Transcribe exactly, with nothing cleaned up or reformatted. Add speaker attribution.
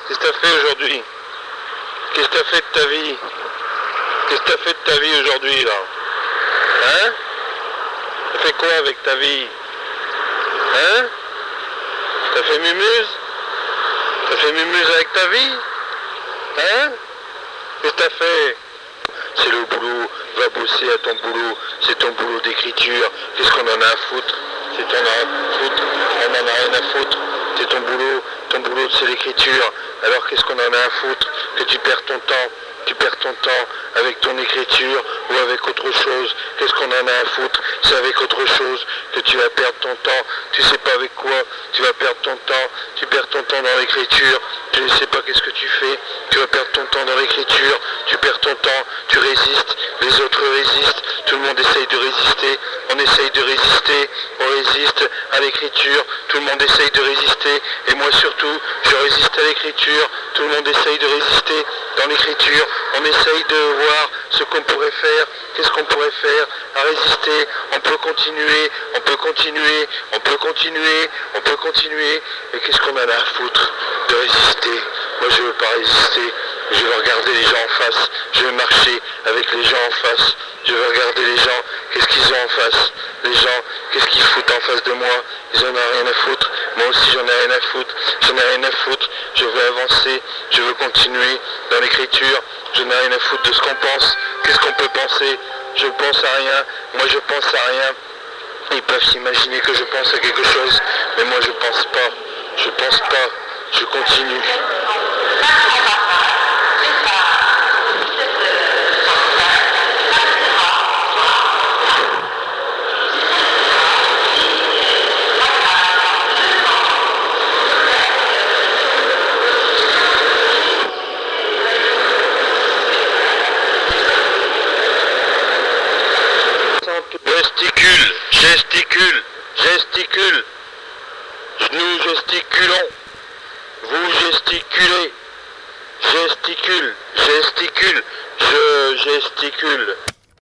Speaker 1: Qu'est-ce que t'as fait aujourd'hui? Qu'est-ce que t'as fait de ta vie? Qu'est-ce que t'as fait de ta vie aujourd'hui là? Hein? T'as fait quoi avec ta vie? Hein? T'as fait mumuse? T'as fait mumuse avec ta vie? Hein? Qu'est-ce que t'as fait? C'est le boulot, va bosser à ton boulot, c'est ton boulot d'écriture, qu'est-ce qu'on en a à foutre? C'est ton à foutre, on en a rien à foutre, c'est ton boulot, ton boulot c'est l'écriture, alors qu'est-ce qu'on en a à foutre? Que tu perds ton temps, tu perds ton temps avec ton écriture ou avec autre chose, qu'est-ce qu'on en a à foutre? C'est avec autre chose que tu vas perdre ton temps, tu sais pas avec quoi, tu vas perdre ton temps, tu perds ton temps dans l'écriture, tu ne sais pas qu'est-ce que tu fais, tu vas perdre ton temps dans l'écriture, tu perds ton temps, tu résistes, les autres résistent, tout le monde essaye de résister, on essaye de résister, on résiste à l'écriture, tout le monde essaye de résister, et moi surtout, je résiste à l'écriture, tout le monde essaye de résister dans l'écriture, on essaye de voir ce qu'on pourrait faire, qu'est-ce qu'on pourrait faire à résister, on peut continuer, on peut continuer, on peut continuer, on peut continuer, et qu'est-ce qu'on en a à foutre de résister? Moi je veux pas résister, je veux regarder les gens en face, je veux marcher avec les gens en face, je veux regarder les gens, qu'est-ce qu'ils ont en face, les gens, qu'est-ce qu'ils foutent en face de moi, ils en ont rien à foutre, moi aussi j'en ai rien à foutre, j'en ai rien à foutre, je veux avancer, je veux continuer dans l'écriture, je n'ai rien à foutre de ce qu'on pense, qu'est-ce qu'on peut penser, je pense à rien, moi je pense à rien, ils peuvent s'imaginer que je pense à quelque chose, mais moi je pense pas, je pense pas, je continue. Gesticule, gesticule, gesticule. Nous gesticulons. Vous gesticulez. Gesticule, gesticule. Je gesticule.